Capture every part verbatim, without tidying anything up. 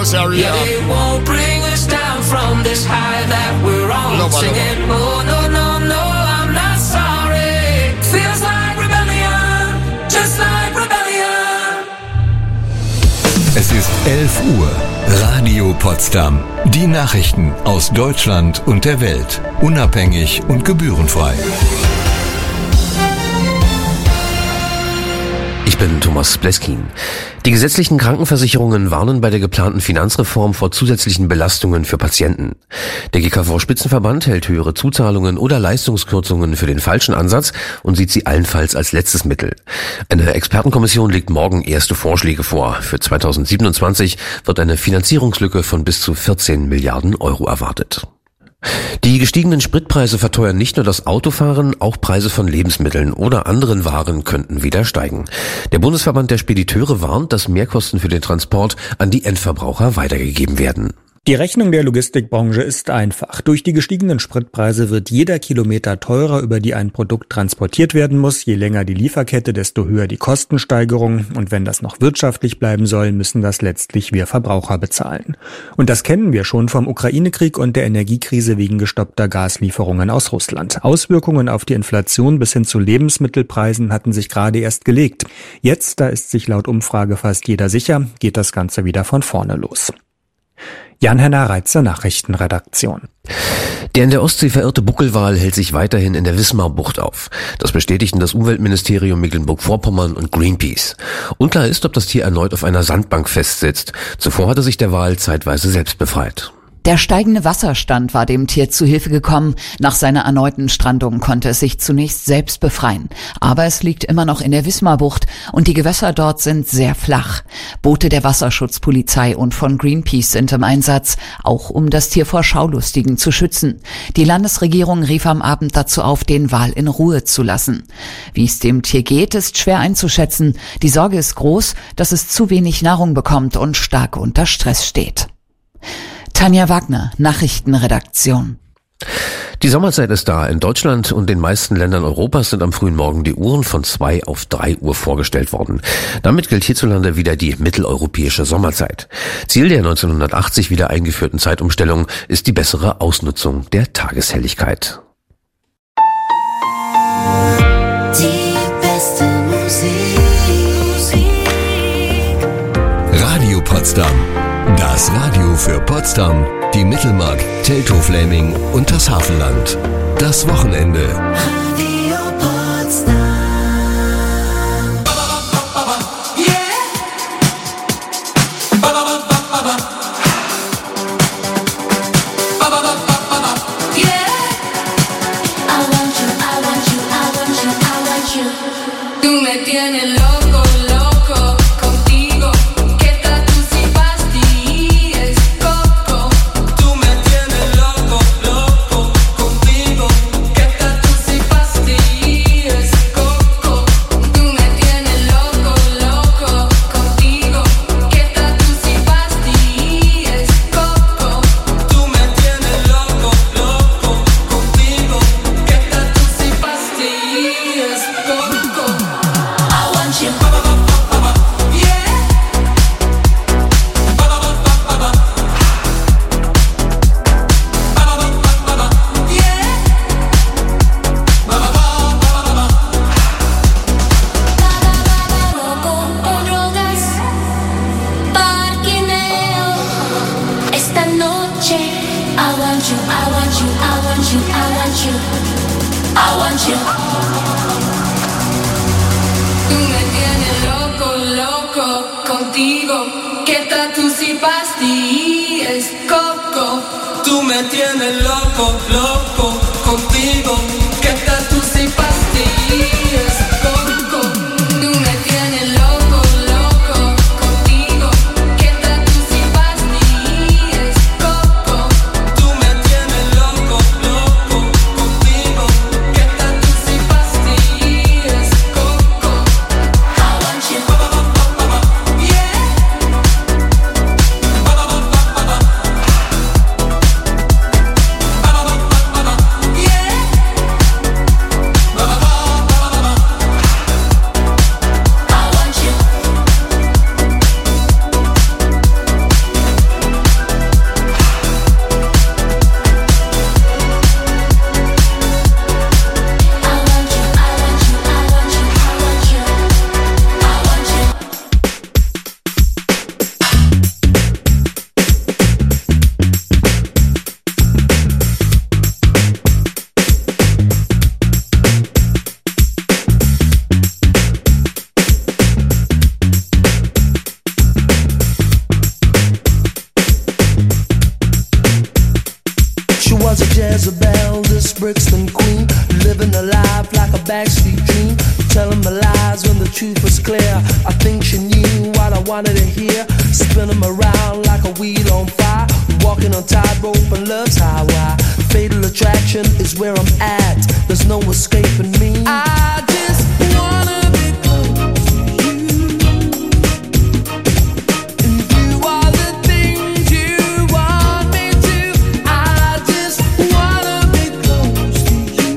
house area. Yeah, they won't bring us down from this high that we're on. Love, singing, oh no, no, no, I'm not sorry. Feels like rebellion, just like rebellion. Es ist elf Uhr. Radio Potsdam. Die Nachrichten aus Deutschland und der Welt. Unabhängig und gebührenfrei. Ich bin Thomas Bleskin. Die gesetzlichen Krankenversicherungen warnen bei der geplanten Finanzreform vor zusätzlichen Belastungen für Patienten. Der G K V-Spitzenverband hält höhere Zuzahlungen oder Leistungskürzungen für den falschen Ansatz und sieht sie allenfalls als letztes Mittel. Eine Expertenkommission legt morgen erste Vorschläge vor. Für zweitausendsiebenundzwanzig wird eine Finanzierungslücke von bis zu vierzehn Milliarden Euro erwartet. Die gestiegenen Spritpreise verteuern nicht nur das Autofahren, auch Preise von Lebensmitteln oder anderen Waren könnten wieder steigen. Der Bundesverband der Spediteure warnt, dass Mehrkosten für den Transport an die Endverbraucher weitergegeben werden. Die Rechnung der Logistikbranche ist einfach. Durch die gestiegenen Spritpreise wird jeder Kilometer teurer, über die ein Produkt transportiert werden muss. Je länger die Lieferkette, desto höher die Kostensteigerung. Und wenn das noch wirtschaftlich bleiben soll, müssen das letztlich wir Verbraucher bezahlen. Und das kennen wir schon vom Ukraine-Krieg und der Energiekrise wegen gestoppter Gaslieferungen aus Russland. Auswirkungen auf die Inflation bis hin zu Lebensmittelpreisen hatten sich gerade erst gelegt. Jetzt, da ist sich laut Umfrage fast jeder sicher, geht das Ganze wieder von vorne los. Jan-Henner Reitzer, Nachrichtenredaktion. Der in der Ostsee verirrte Buckelwal hält sich weiterhin in der Wismar-Bucht auf. Das bestätigten das Umweltministerium Mecklenburg-Vorpommern und Greenpeace. Unklar ist, ob das Tier erneut auf einer Sandbank festsitzt. Zuvor hatte sich der Wal zeitweise selbst befreit. Der steigende Wasserstand war dem Tier zu Hilfe gekommen. Nach seiner erneuten Strandung konnte es sich zunächst selbst befreien. Aber es liegt immer noch in der Wismarbucht und die Gewässer dort sind sehr flach. Boote der Wasserschutzpolizei und von Greenpeace sind im Einsatz, auch um das Tier vor Schaulustigen zu schützen. Die Landesregierung rief am Abend dazu auf, den Wal in Ruhe zu lassen. Wie es dem Tier geht, ist schwer einzuschätzen. Die Sorge ist groß, dass es zu wenig Nahrung bekommt und stark unter Stress steht. Tanja Wagner, Nachrichtenredaktion. Die Sommerzeit ist da. In Deutschland und den meisten Ländern Europas sind am frühen Morgen die Uhren von zwei auf drei Uhr vorgestellt worden. Damit gilt hierzulande wieder die mitteleuropäische Sommerzeit. Ziel der neunzehnhundertachtzig wieder eingeführten Zeitumstellung ist die bessere Ausnutzung der Tageshelligkeit. Die beste Musik. Radio Potsdam. Das Radio für Potsdam, die Mittelmark, Teltow-Fläming und das Hafenland. Das Wochenende. Radio Potsdam. I want you, I want you, I want you, I want you. Tú me tienes loco, loco contigo. Jezebel, this Brixton queen, living a life like a backstreet dream, telling my lies when the truth was clear. I think she knew what I wanted to hear, spinning me around like a wheel on fire, walking on tightrope and love's highway. Fatal attraction is where I'm at, there's no escaping me. I just wanna be close to you, and do all the things you want me to. I just wanna be close to you,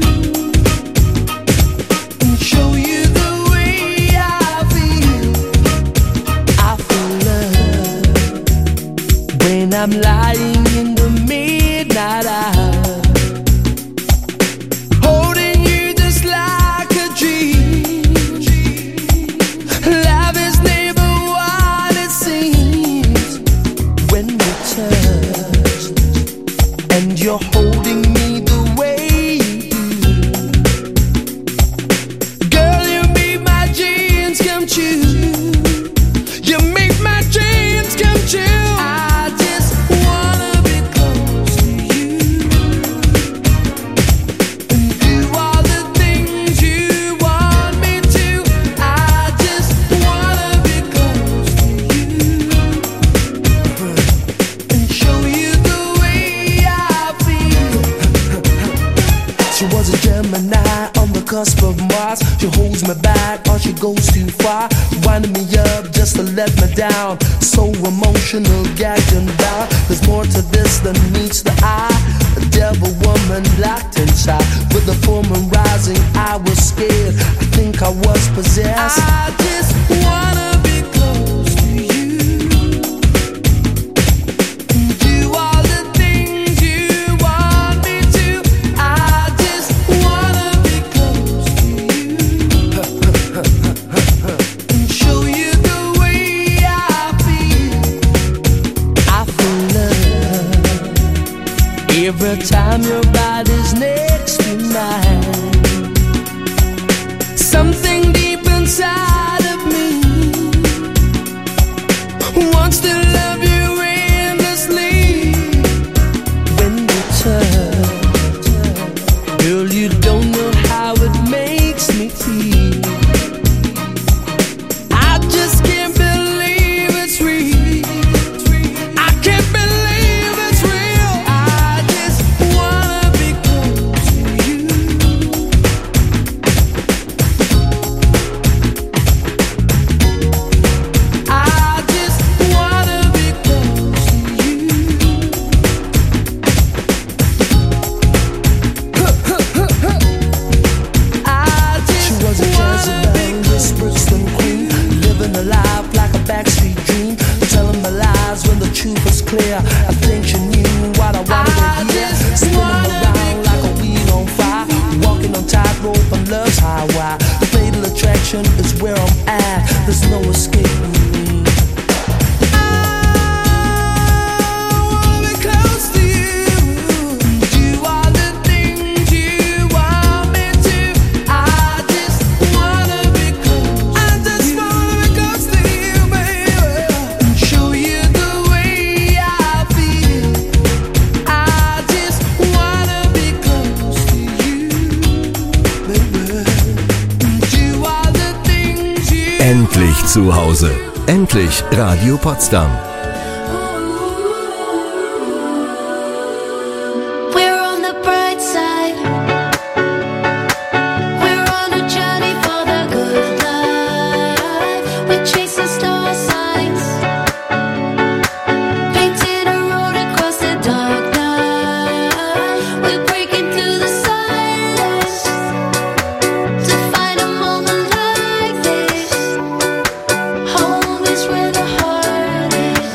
and show you the way I feel. I feel love when I'm lying in the midnight hour, holding you just like a dream. Love is never what it seems when we touch, and you're holding me the way you do. Girl, you make my dreams come true. You make my dreams come true. I just wanna be close to you, and do all the things you want me to. I just wanna be close to you, and show you the way I feel. She was a Gemini on the cusp of Mars. She holds me back or she goes too far, winding me up just to let me down. So emotional, gagged and bound. There's more to this than meets the eye. A devil woman locked inside, with the full moon rising, I was scared. I think I was possessed. I just wanna be close to you, and do all the things you want me to. I just wanna be close to you, and show you the way I feel. I feel love every time your body's next to mine. Something deep inside of me wants to love you endlessly. When we touch, girl, you don't know how it makes me feel. I just can't believe it's real. I can't believe it's real. I just wanna be close to you, I just wanna be close to you. I just She was a Jezebel, this Brixton queen, living a life like a backstreet dream, telling me lies when the truth was clear. I think she knew what I wanted to hear, spinning around like a wheel on fire, walking on tightrope and love's highway. Fatal attraction is where I'm at, there's no escaping me. I wanna be close to you, do all the things you want me to. I just wanna be close. I just wanna be close to you, baby, and show you the way I feel. I just wanna be close to you, baby, and do all the things you Endlich zu Hause. Endlich Radio Potsdam. We're on the bright side. We're on a journey for the good life. We're chasing star signs, painting a road across the dark night. We're breaking through the silence to find a moment like this. Home is where the heart is.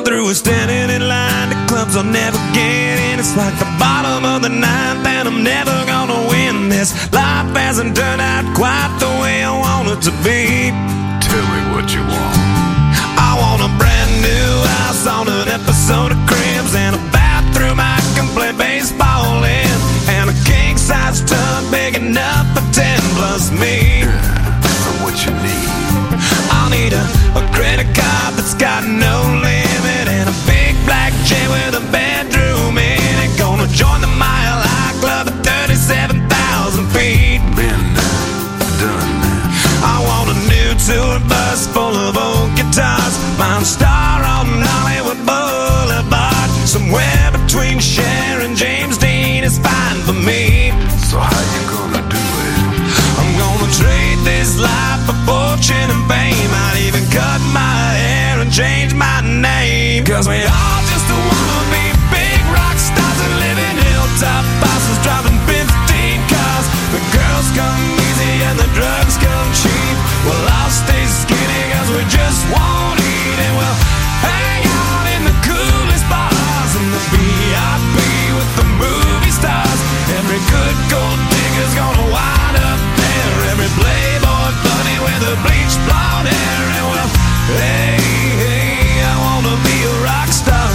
through with standing in line to clubs I'll never get in. It's like the bottom of the ninth and I'm never gonna win this. Life hasn't turned out quite the way I want it to be. Tell me what you want. I want a brand new house on an episode of Cribs, and a bathroom I can play baseball in, and a king-size tub big enough for ten plus me. So what you need? I'll need a, a credit card that's got no limit, and a big black jet with a bedroom in it. Gonna join the Mile High Club at thirty-seven thousand feet. Been there, done that. I want a new tour bus full of old guitars, Mine Star on Hollywood Boulevard. Somewhere between Cher and James Dean is fine for me. So how you gonna do it? I'm gonna trade this life for fortune and fame. I'd even cut my hair and change my name. Cause we all just wanna be big rock stars and live in hilltop bosses driving fifteen cars. The girls come easy and the drugs come cheap. Well, I'll stay skinny cause we just won't eat, and we'll hang out in the coolest bars and the V I P with the movie stars. Every good gold digger's gonna wind up there. Every playboy bunny with a bleached blonde hair. And well, hey, hey, I wanna be a rock star.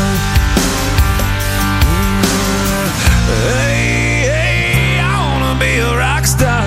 Hey, hey, I wanna be a rock star.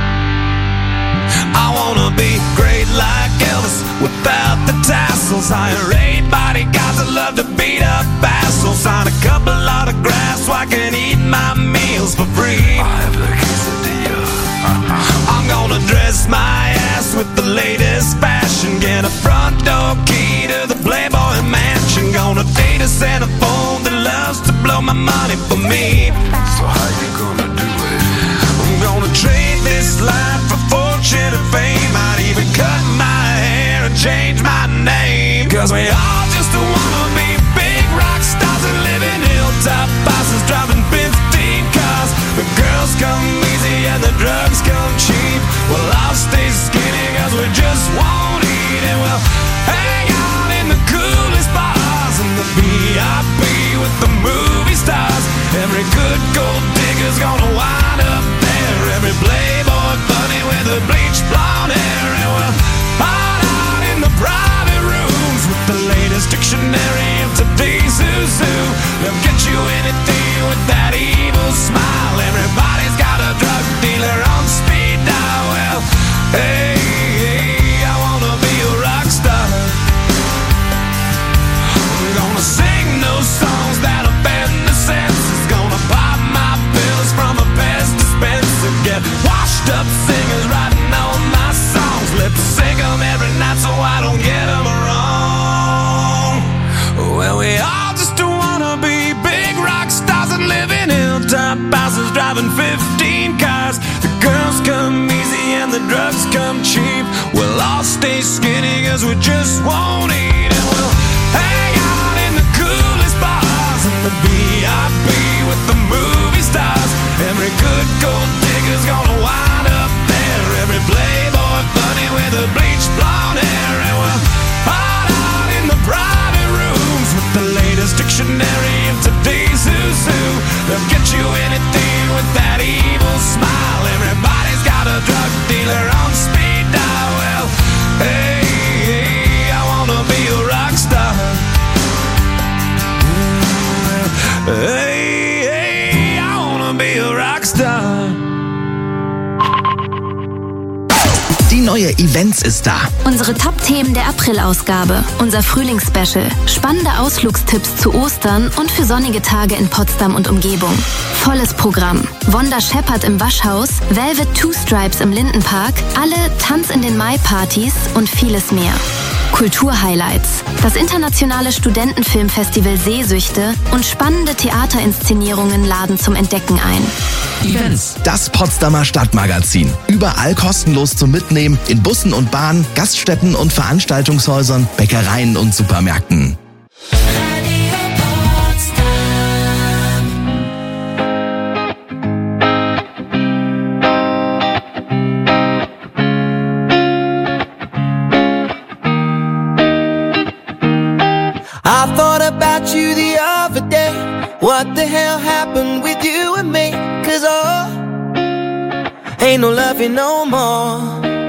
I wanna be great like Elvis without the tassels. Hire eight bodyguards that love to beat up assholes. Sign a couple autographs so I can eat my meals for free. I have the quesadilla. I'm gonna dress my ass with the latest fashion. Get a front door key to the Playboy Mansion. Gonna date a centerfold that loves to blow my money for me. So how you gonna do it? I'm gonna trade this life for fortune and fame. I'd even cut my hair and change my name. Cause we all just wanna be big rock stars and live in hilltop bosses driving fifteen cars. The girls come easy and the drugs come cheap. Well, I'll stay skinny cause we just won't eat, and we'll hang out in the coolest bars and the V I P with the movie stars. Every good gold digger's gonna wind up there. Every playboy bunny with a bleached blonde hair. And we'll hide out in the private rooms with the latest dictionary of today's who's who. They'll get you anything with that evil smile. Everybody's got a drug dealer on speed dial. Well, hey, hey, I wanna be a rock star. I'm gonna sing those songs that offend the senses. Gonna pop my pills from a Pez dispenser. Get washed up singers writing all my songs. Lip sync 'em every night so I don't get 'em wrong. Well, we all just wanna be big rock stars and live in hilltop houses driving fifteen cars. The girls come easy and the drugs come cheap. We'll all stay skinny cause we just won't eat, and we'll hang out in the coolest bars and the V I P with the movie stars. Every good gold digger's gonna wind up there. Every playboy bunny with a bleached blonde hair. And we'll hide out in the private rooms with the latest dictionary of today's who's who. They'll get you anything with that evil smile. Everybody's got a drug dealer on speed dial. Well, hey, hey, I wanna be a rock star. Hey, hey, I wanna be a rock star. Die neue Events ist da. Unsere Top-Themen der April-Ausgabe. Unser Frühlingsspecial. Spannende Ausflugstipps zu Ostern und für sonnige Tage in Potsdam und Umgebung. Volles Programm. Wanda Shepard im Waschhaus, Velvet Two Stripes im Lindenpark, alle Tanz in den Mai-Partys und vieles mehr. Kulturhighlights. Das internationale Studentenfilmfestival Sehsüchte und spannende Theaterinszenierungen laden zum Entdecken ein. Events. Das Potsdamer Stadtmagazin. Überall kostenlos zum Mitnehmen in Bussen und Bahnen, Gaststätten und Veranstaltungshäusern, Bäckereien und Supermärkten. I thought happened with you and me. Cause oh, ain't no loving no more.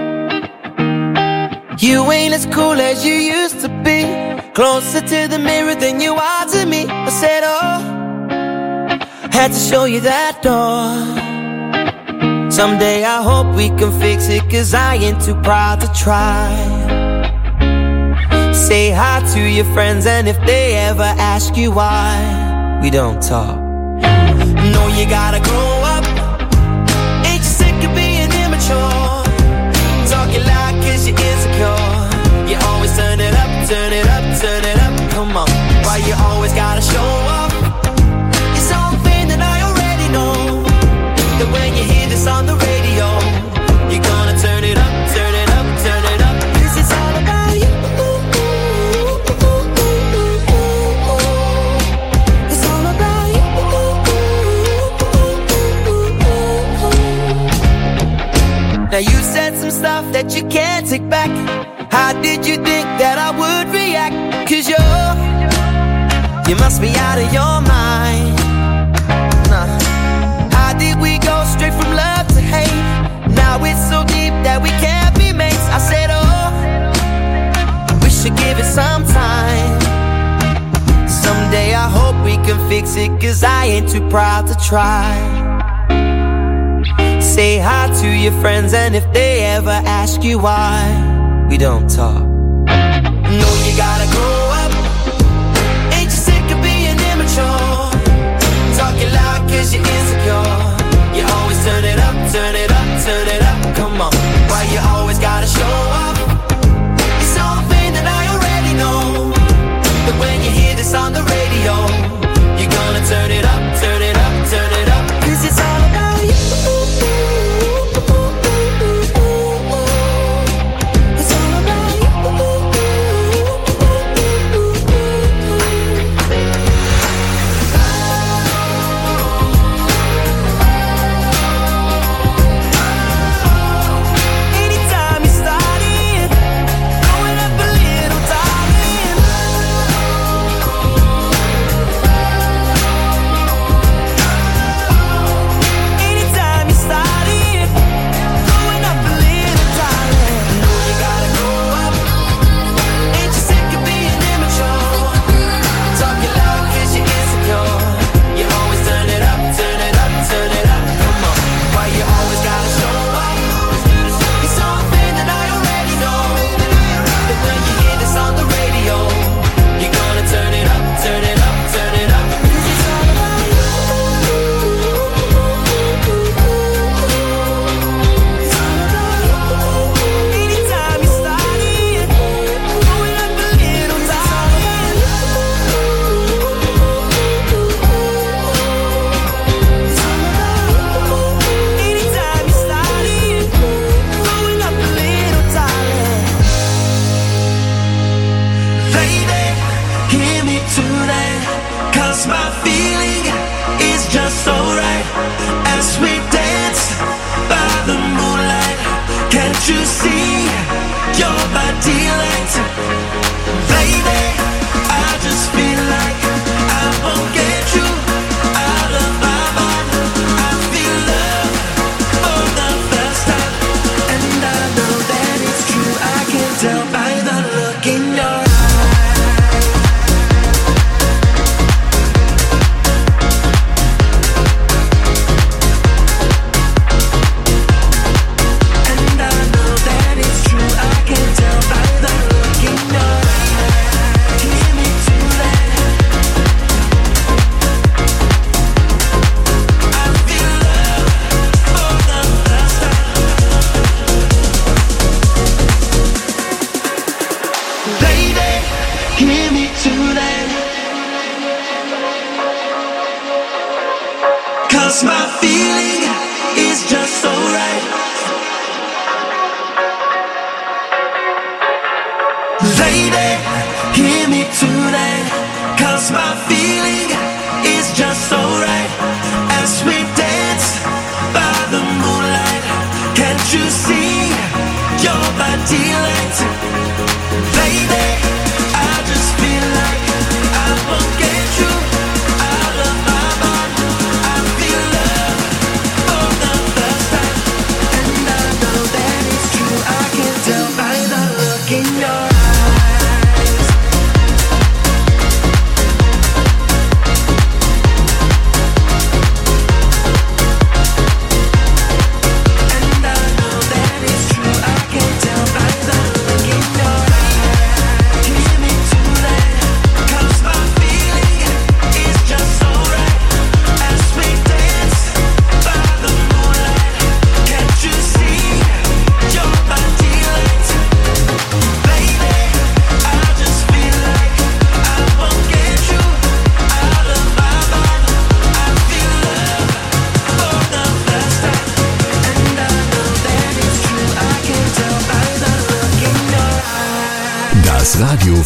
You ain't as cool as you used to be, closer to the mirror than you are to me. I said oh, had to show you that door. Someday I hope we can fix it, cause I ain't too proud to try. Say hi to your friends, and if they ever ask you why we don't talk, know you gotta grow up. Ain't you sick of being immature? Talking loud cause you're insecure. You always turn it up, turn it up, turn it up. Come on, why you always gotta show up? It's something that I already know, that when you hear this on the radio, you're gonna turn it up, turn it up, turn it up. Cause it's all about you. It's all about you. Now you said some stuff that you can't take back. How did you think that I would react? Cause you're, you must be out of your mind. Nah. How did we go straight from love to hate? Now it's so deep that we can't be mates. I said oh, we should give it some time. Someday I hope we can fix it, cause I ain't too proud to try. Say hi to your friends, and if they ever ask you why we don't talk, know you gotta grow up. Ain't you sick of being immature? Talking loud cause you're insecure. You always turn it up, turn it up, turn it up. Come on, why you always gotta show up? It's something that I already know, but when you hear this on the radio, you're gonna turn it up, turn it up, turn it up. Cause it's all about you. It's all about you. Anytime you start it, going up a little, darling. Anytime you start it, going up a little, darling. Know you gotta grow up. Ain't you sick of being immature? Talking loud cause you're insecure. You always turn it up, turn it up, turn it up. Come on, why you always gotta show up? It's something that I already know, but when you hear this on the radio, you're gonna turn it up, turn it up, turn it up. Cause it's all about you. It's all about you. Anytime you start it, going up a little, darling. It's all about you. Anytime you start it, going up a little, darling. Lady, hear me tonight, cause my feeling is just so right. As we dance by the moonlight, can't you see your body light? Lady, I just feel like I won't get you out of my mind. I feel love for the first time, and I know that it's true. I can tell by the look in your eyes. And I know that it's true. I can tell by the look in your eyes. Hear me tonight. I feel love for the first time. Lady, hear me tonight, cause my feeling is just so right. Lady, hear me tonight, cause my feeling is just so right. As we dance by the moonlight, can't you see your body light? Lady, I just feel like I won't get you out of my mind.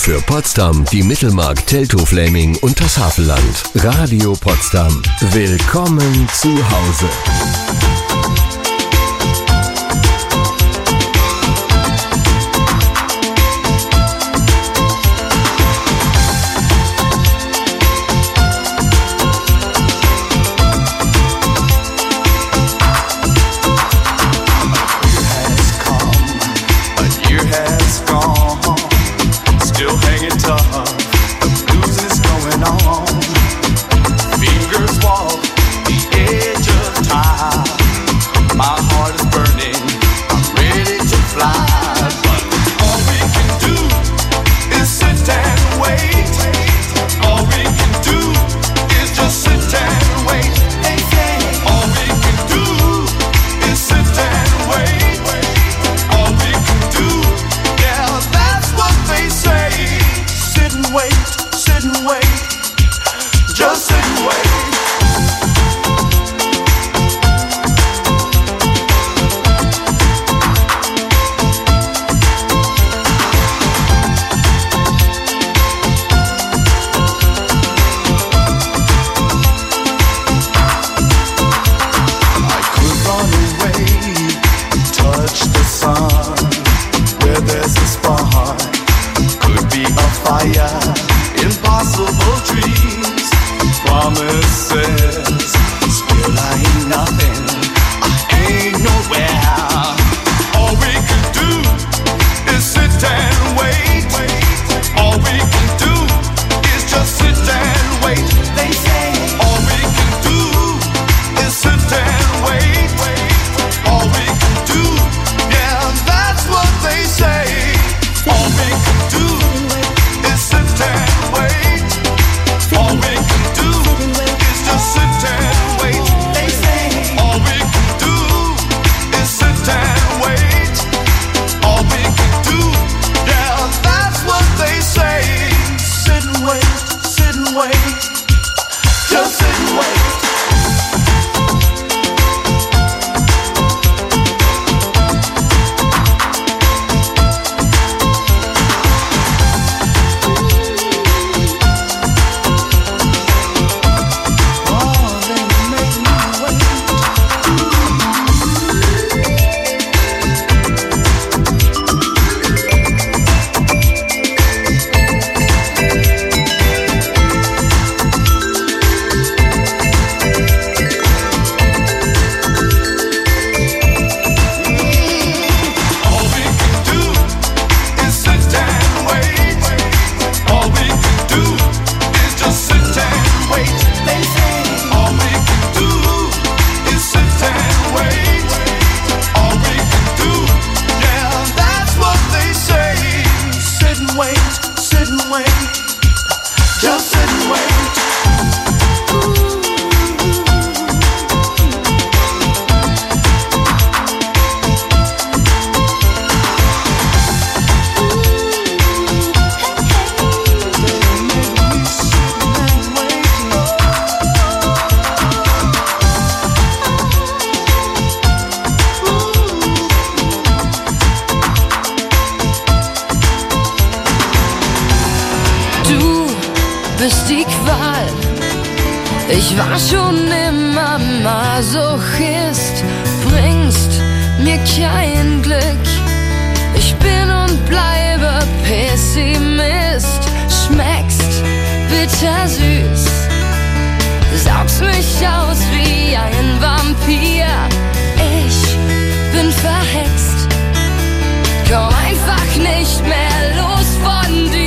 für Potsdam, die Mittelmark, Teltow-Fläming und das Havelland. Radio Potsdam. Willkommen zu Hause. bist die Qual. Ich war schon immer Masochist, bringst mir kein Glück. Ich bin und bleibe Pessimist, schmeckst bittersüß, saugst mich aus wie ein Vampir. Ich bin verhext, komm einfach nicht mehr los von dir.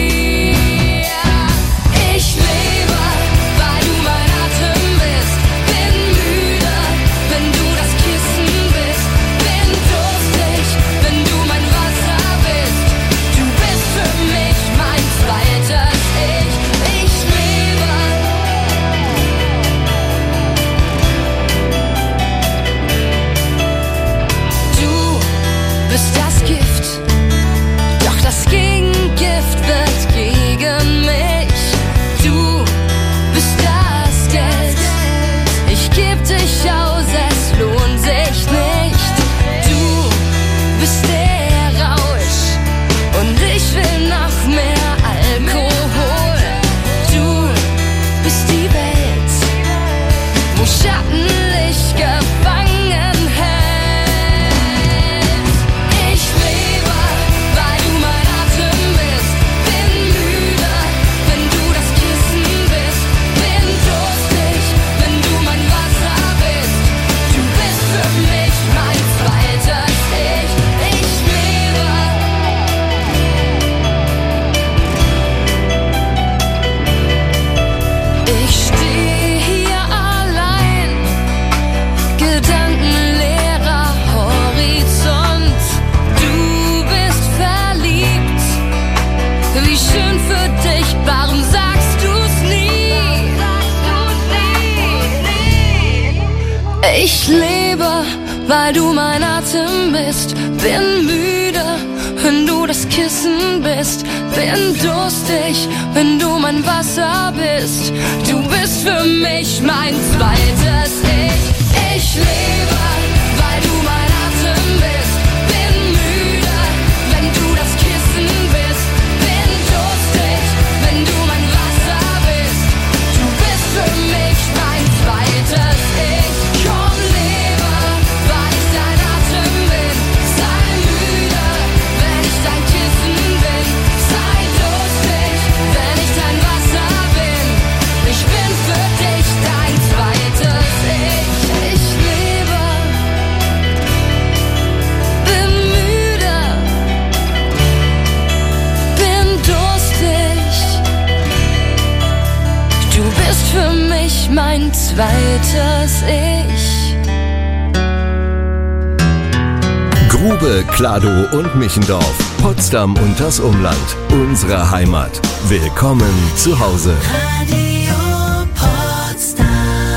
Ich lebe, weil du mein Atem bist, bin müde, wenn du das Kissen bist, bin durstig, wenn du mein Wasser bist. Du bist für mich mein zweites Ich. Ich lebe. Du bist das Gift, doch schön für dich, warum sagst du's nie? Ich lebe, weil du mein Atem bist, bin müde, wenn du das Kissen bist, bin durstig, wenn du mein Wasser bist. Du bist für mich mein zweites Ich. Ich lebe, weil du mein Atem bist, bin müde, wenn du das Kissen bist, bin durstig, wenn du mein Wasser bist. Du bist für mich mein zweites Ich. Komm, lebe, weil ich dein Atem bin, sei müde, wenn ich dein Kissen bin, sei durstig, wenn ich dein Wasser bin. Ich bin für dich dein zweites Ich. Ich lebe, bin müde, bin durstig. Du bist für mich mein zweites Ich. Grube, Kladow und Michendorf, Potsdam und das Umland, unsere Heimat. Willkommen zu Hause. Radio Potsdam.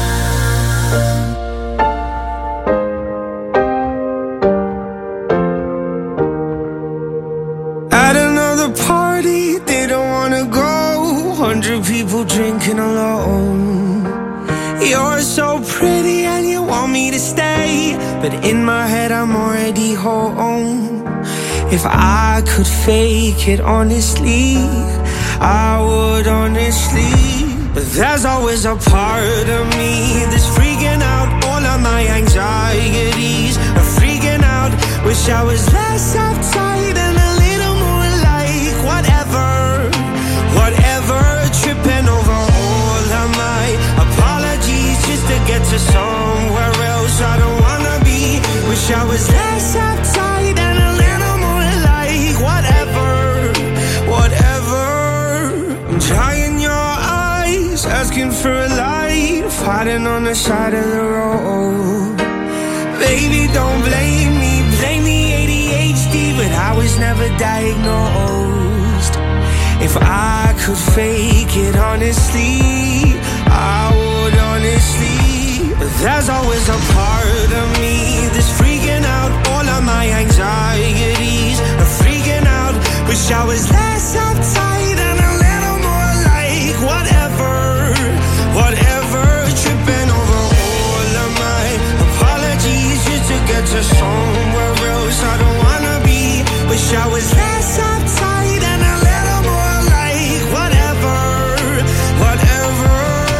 At another party, they don't wanna go. Hundred people drinking alone. You're so pretty and you want me to stay, but in my head I'm already home. If I could fake it honestly, I would honestly. But there's always a part of me that's freaking out all of my anxieties. I'm freaking out, wish I was less uptight and a little more like whatever, whatever. Tripping over all of my apologies just to get to somewhere else I don't wanna be. Wish I was less uptight and a little more like whatever, whatever. I'm trying your eyes, asking for a light, fighting on the side of the road. Baby, don't blame me, blame the A D H D, but I was never diagnosed. If I could fake it honestly, I would honestly. But there's always a part of me that's freaking out all of my anxieties. I'm freaking out, wish I was less uptight and a little more like whatever, whatever. Tripping over all of my apologies just to get to somewhere else I don't wanna be. Wish I was less uptight and a little more like whatever, whatever.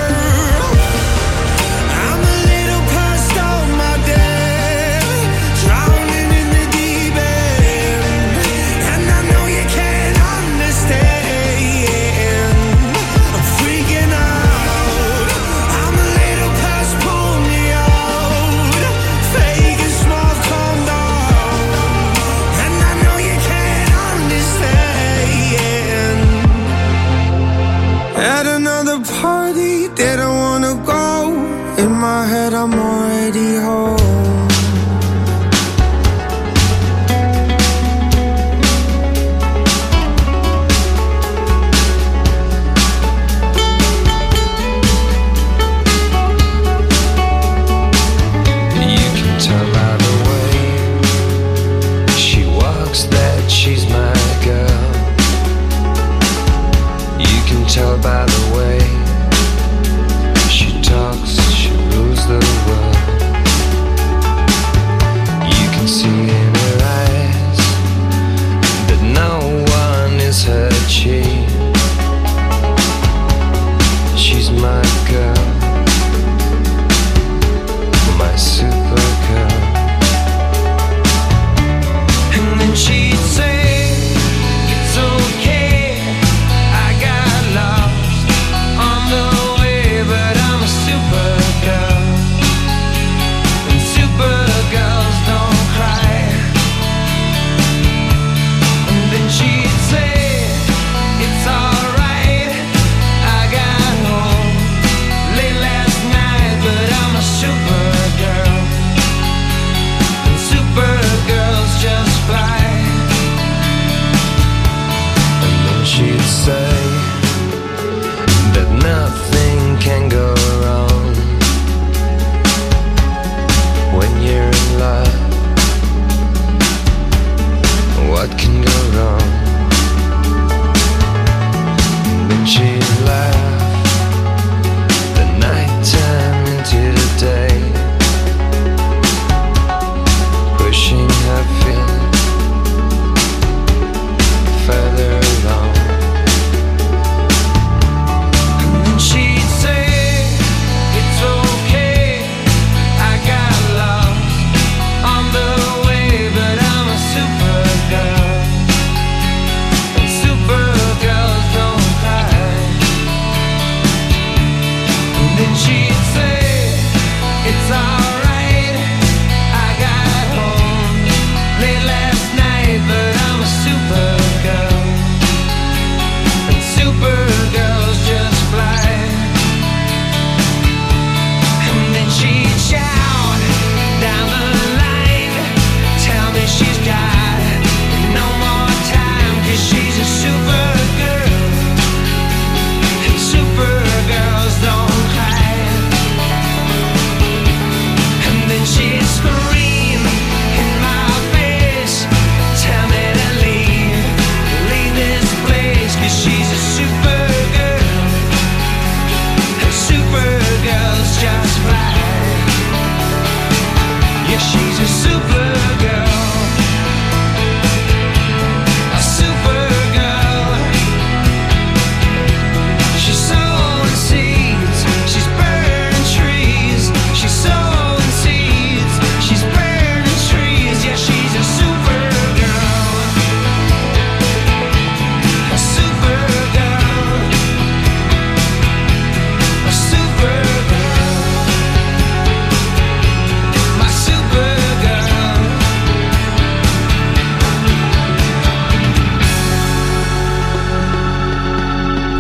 I'm a little past all my day, drowning in the deep end, and I know you can't understand. I'm freaking out. I'm a little past pull me out, fake and small, calm down, and I know you can't understand. At another party, they don't wanna go. In my head, I'm already home. You can tell by the way she walks that she's my girl. You can tell by the way she talks, she rules the world. You can see in her eyes that no one is her chief. She's my girl, my super girl. And then she'd say, it's okay, I got lost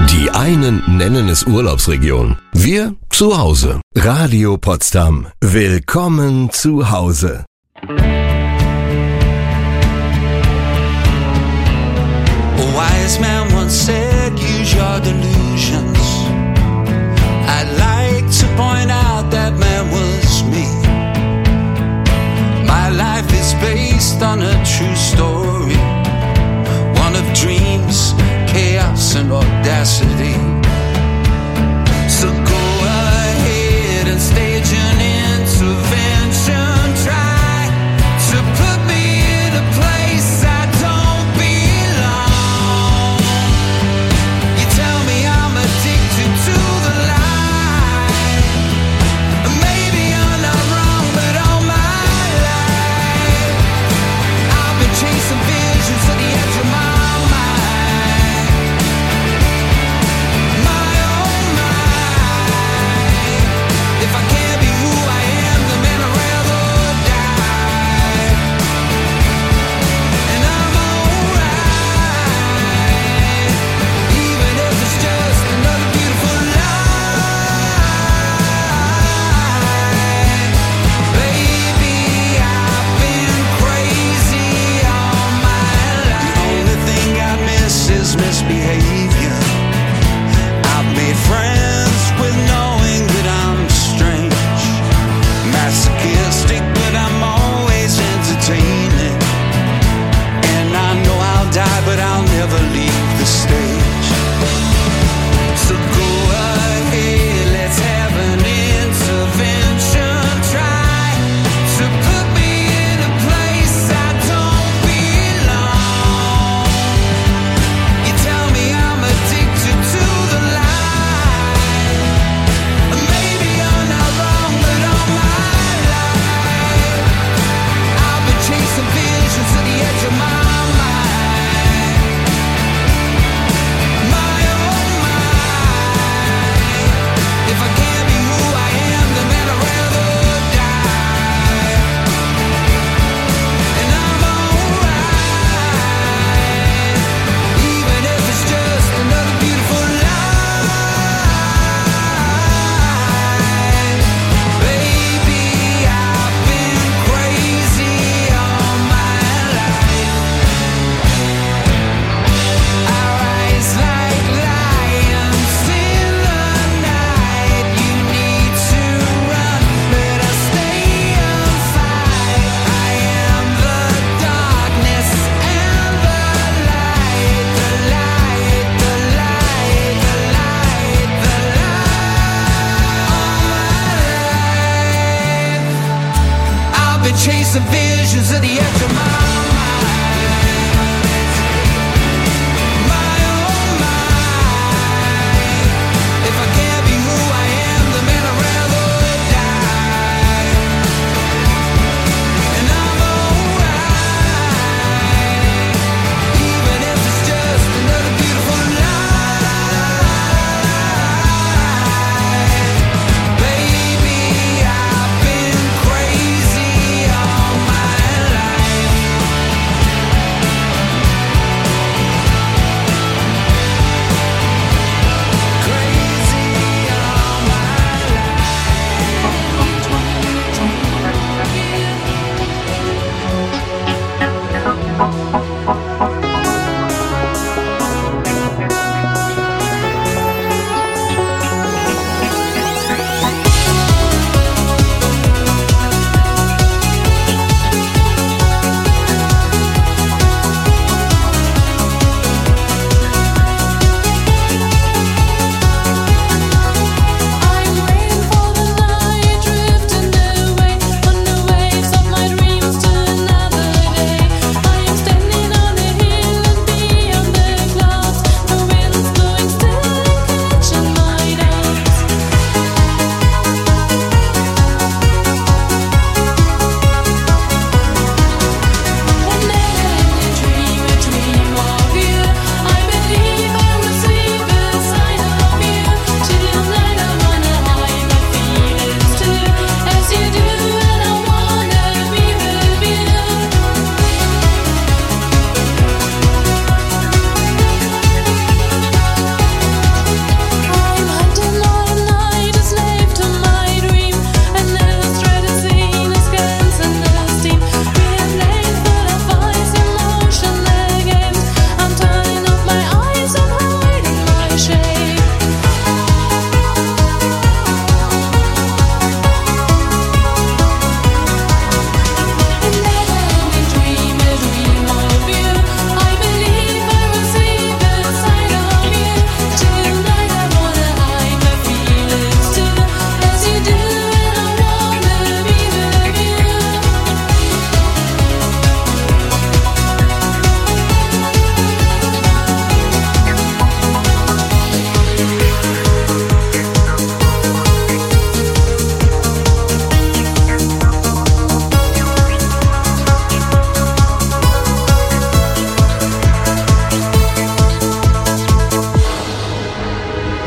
Die einen nennen es Urlaubsregion. Wir zu Hause. Radio Potsdam. Willkommen zu Hause. A wise man once said, use your delusions. I'd like to point out that man was me. My life is based on a true story, one of dreams, chaos and audacity. So go ahead and stage an intervention. Try to put me in a place I don't belong. You tell me I'm addicted to the lie. Maybe I'm not wrong, but all my life I've been chasing visions at the edge of my misbehavior. I've made friends with knowing that I'm strange, masochistic, but I'm always entertaining. And I know I'll die, but I'll never leave the stage. So go ahead, let's have an intervention. Try to put me in a place I don't belong. Tell me I'm addicted to the lie. Maybe I'm not wrong, but all my life I've been chasing visions to the edge of my mind. My oh my, if I can't be who I am, then man I'd rather die. And I'm alright, even if it's just another beautiful lie. Baby, I've been crazy all my life. I rise like lions in the night. You need to run, but I stay and fight. I am the darkness and the light, the light, the light, the light, the light. I've been chasing visions at the edge of my mind. My oh my, if I can't be who I am, then man I'd rather die. And I'm alright, even if it's just another beautiful lie. Baby, I've been crazy all my life.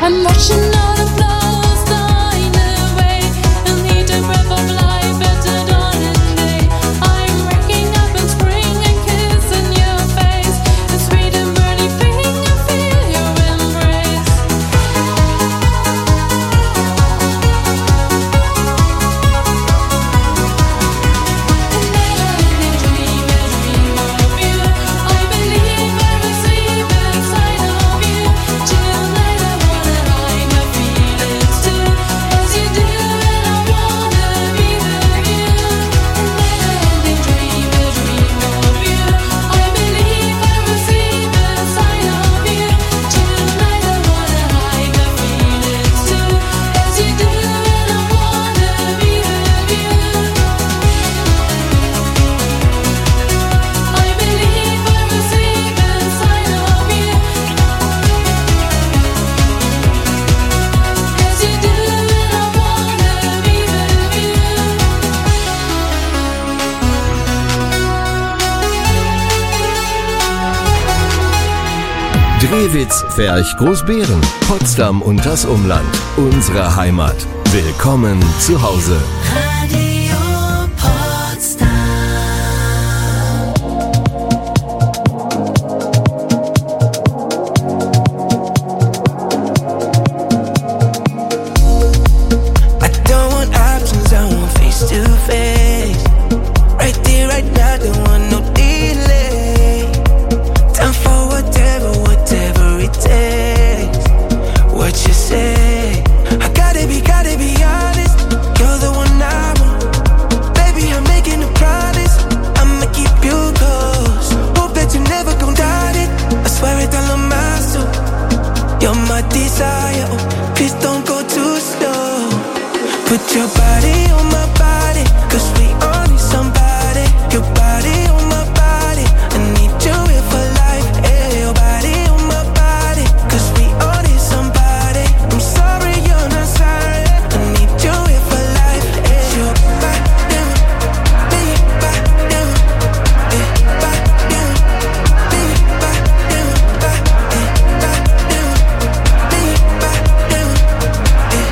I'm watching all the flowers dying away, and need a breath of life better dawn and day. I'm waking up in spring and kissing your face, the sweet and burning thing, I feel your embrace. Drehwitz, Ferch, Großbeeren, Potsdam und das Umland. Unsere Heimat. Willkommen zu Hause. Radio Potsdam. I don't want options, I want face to face. Right there, right now, don't want no delay. Time for whatever, whatever it takes. What you say? I gotta be, gotta be honest. You're the one I want. Baby, I'm making a promise. I'ma keep you close. Hope that you never gon' doubt it. I swear it all on my soul. You're my desire. Oh, please don't go too slow. Put your body on my body, 'cause we all need somebody. Your body on my body, I need you here for life. Hey, your body on my body, 'cause we all need somebody. I'm sorry you're not sorry, I need you here for life. Hey, your body, baby, body, eh, body, baby, body, eh, body, baby, body, eh,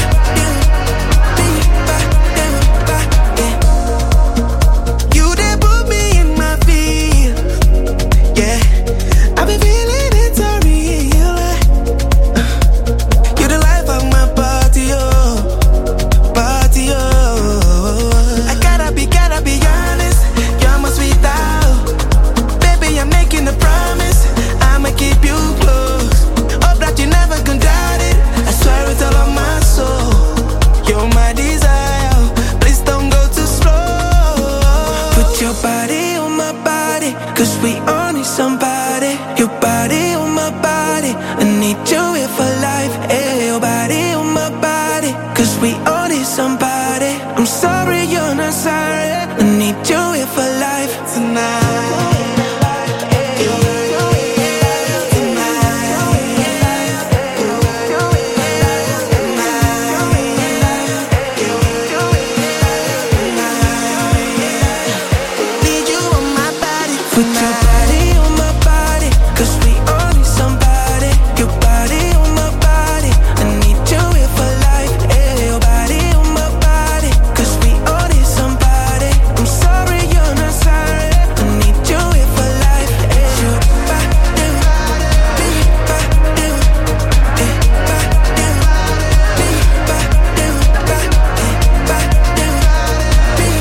body. You done put me in my feet, yeah. I've been feeling it so real. You're the life of my party, oh, party, oh. I gotta be, gotta be honest. You're my sweet out, baby. I'm making a promise. I'ma keep you close. Hope that you never gon' doubt it. I swear it's all on my soul. You're my desire. Please don't go too slow. Put your body on my body, 'cause we all need somebody. Your body on my body, I need you here for life. Hey, your body on my body, 'cause we all need somebody. I'm sorry you're not sorry, I need you here for life tonight. Need you on my body, put your body on my body, 'cause we all need somebody. Your body on my body, I need you here for life. Hey, your body on my body, 'cause we all need somebody. I'm sorry you're not sorry, I need you here for life. Hey, your body, baby, body, eh, body, baby, body, eh, body, baby,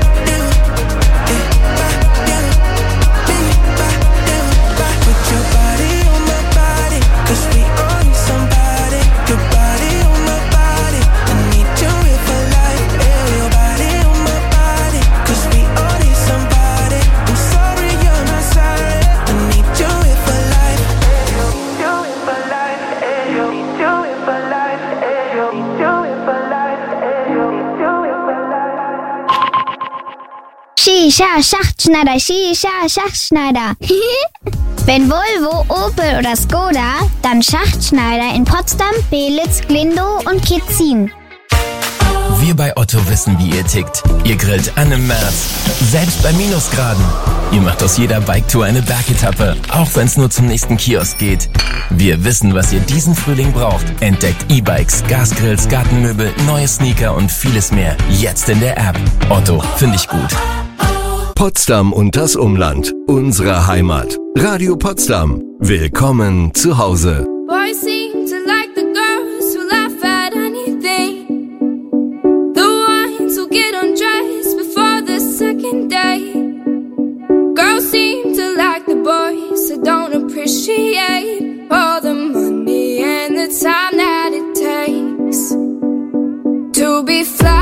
body, put your body on my body, 'cause we all need somebody. Your body on my body, I need you here for life. Hey, your body on my body, 'cause we all need somebody. I'm sorry you're not sorry, I need you here for life. Need you here for life. Hey, need you here for life. Hey, need you here for life. Hey, need you here for life. Shisha, Schachtschneider, Shisha, Schachtschneider. Wenn Volvo, Opel oder Skoda, dann Schachtschneider in Potsdam, Belitz, Glindow und Kitzin. Wir bei Otto wissen, wie ihr tickt. Ihr grillt an im März, selbst bei Minusgraden. Ihr macht aus jeder Biketour eine Bergetappe, auch wenn es nur zum nächsten Kiosk geht. Wir wissen, was ihr diesen Frühling braucht. Entdeckt E-Bikes, Gasgrills, Gartenmöbel, neue Sneaker und vieles mehr. Jetzt in der App. Otto, finde ich gut. Potsdam und das Umland. Unsere Heimat. Radio Potsdam. Willkommen zu Hause. Boys seem to like the girls who laugh at anything. The ones who get undressed before the second day. Girls seem to like the boys who don't appreciate all the money and the time that it takes to be fly.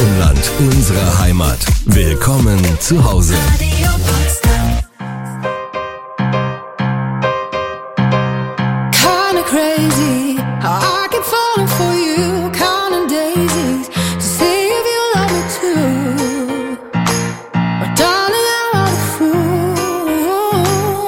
Umland unserer Heimat. Willkommen zu Hause. Kinda crazy how I keep falling for you, counting daisies to see if you love me too. But darling, I'm not a fool.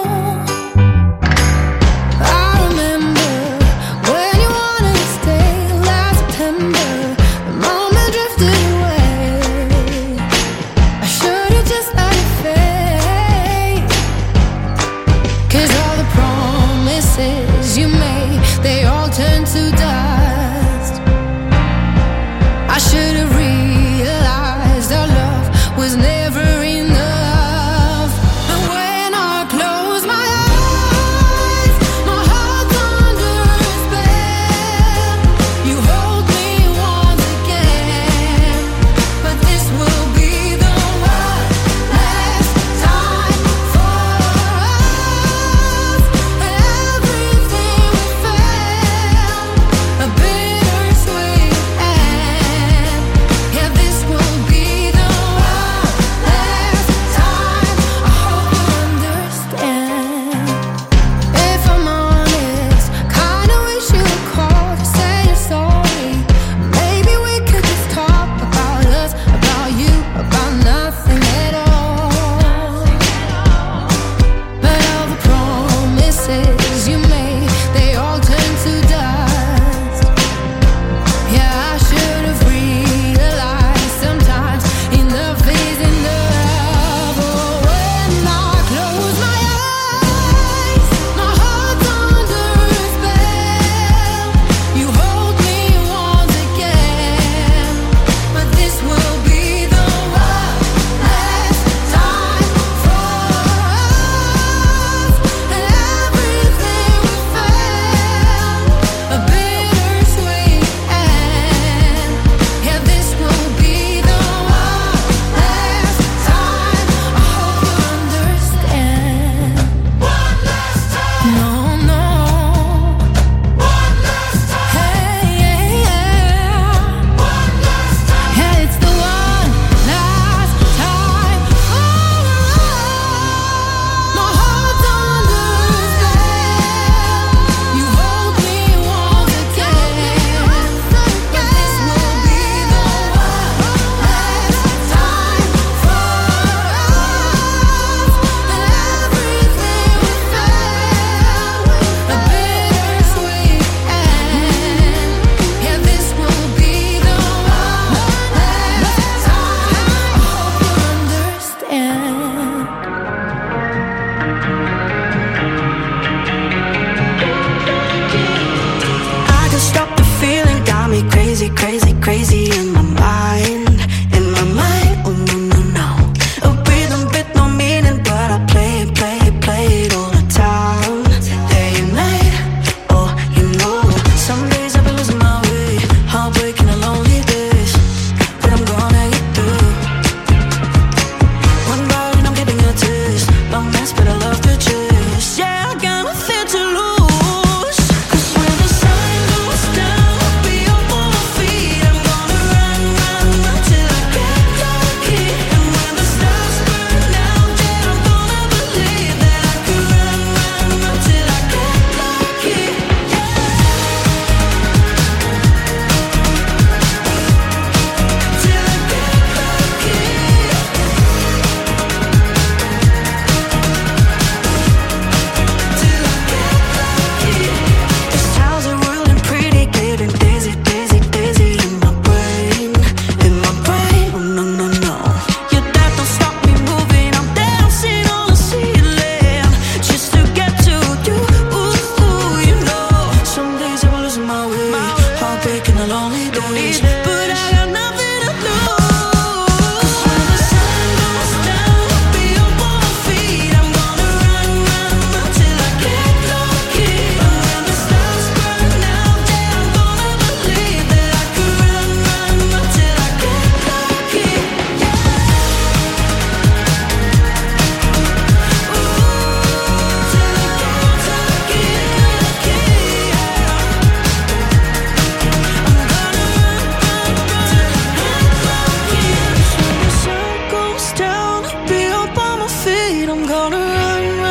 I remember when you wanted to stay last September. The moment drifted away. I should've just let it fade. 'Cause all the promises you made, they all turned to dust. I should have realized our love was never enough. And when I close my eyes, my heart's under a spell. You hold me once again, but this will be the one last time for us. Everything we felt, a bittersweet end. Yeah, this will be the one last time. I hope you understand. If I'm honest, kinda wish you would call to say you're sorry. Maybe we could just talk about us, about you, about nothing at all. But all the promises you made, they all turned to dust. Yeah, I should have realized sometimes enough is enough. Oh, when I close my eyes, my heart's under a spell. You hold me once again, but this will be the one last time for us. And everything we felt, a bittersweet end. Yeah, this will be the one last time. I hope you understand. One last time. No, no. One last time. Hey, yeah, yeah. One last time. Yeah, it's the one last time for us. My heart's under a spell. You hold me once again, but this will be the one last time for us. And everything we felt, a bittersweet end. Yeah, this will be the one last time. I hope you understand. I just stop the feeling, got me crazy, crazy, crazy in